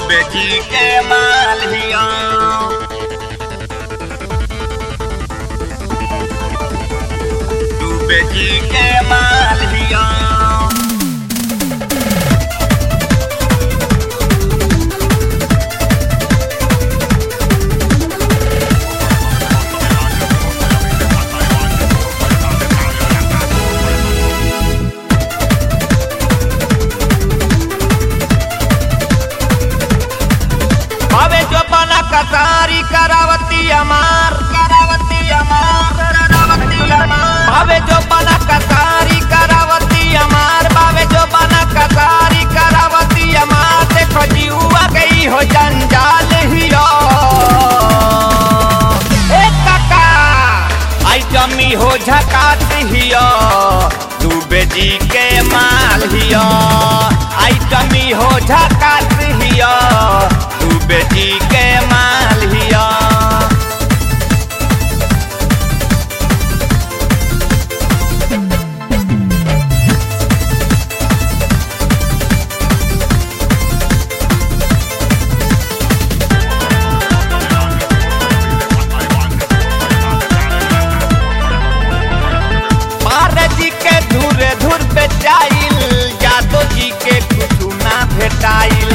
बेटी के मालिया तू बेटी के मालिया कसारी करावती अमार भावे जो बना कसारी करावती अमार भावे जो बना कसारी करावती अमार देखो जीवा गई हो जंजाल हियो ए काका आई जमी हो झकात हियो तू बेटी के माल हियो आई जमी हो झकात हियो तू बेटी के माल हिया पारे जी के धुरे धुर पे जाइल जादो जी के कुछ ना भेटाइल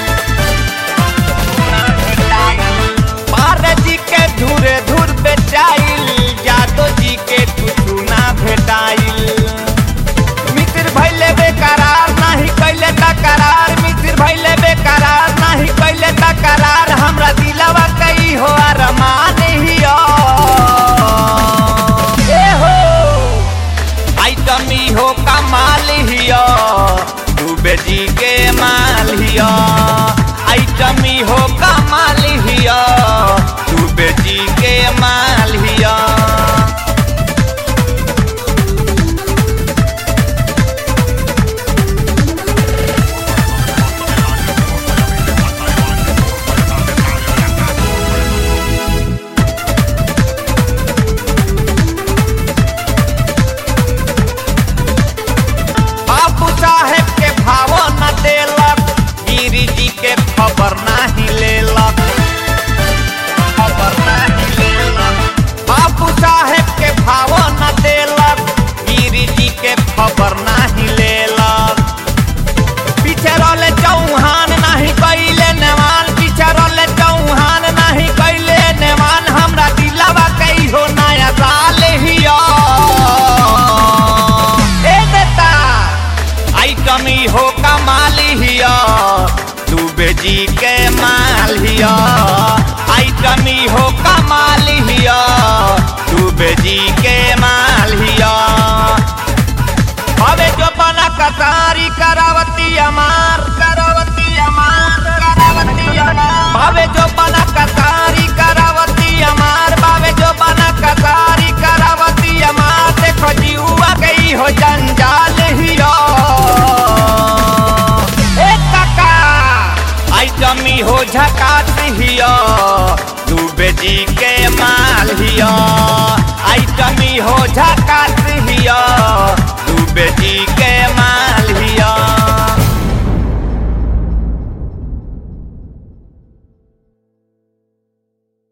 धुरे धुर बेचाइल जादो जी के कुछ ना भेटाइल मित्र भैले बेकरार नहीं कैले तकरार मित्र भैले बेकरार नहीं कैले तकरार हमरा दिलवा कई हो अरमान हियो ए हो आई तमी हो कमाल हियो तू बेटी के माल हियो आई तमी हो कमाल हियो तू बेटी के माल हिया बाबू साहेब के भाव न देलक गिरी जी के खबर नहीं लेलक बाबू साहेब के भाव न देलक गिरी जी के खबर नहीं लेलक पीछे रहले चौहान नहीं कैले नेवान पीछे रहले चौहान नहीं कैले नेवान हमरा दिलवा कई हो नया साल हियो ए नेता आई कमी हो कमाल हियो तू बेटी के माल हियो आई कमी हो कमाल हिया तू बेटी के माल हिया भावे जो बना कसारी करावती अमार भावे जो बना कसारी करावती अमार भावे जो बना कसारी करावती अमार देखो जीवा गई हो जंजाल हिया ए काका आई जमी हो झकात हिया तू बेटी के माल हिया आई कमी हो झक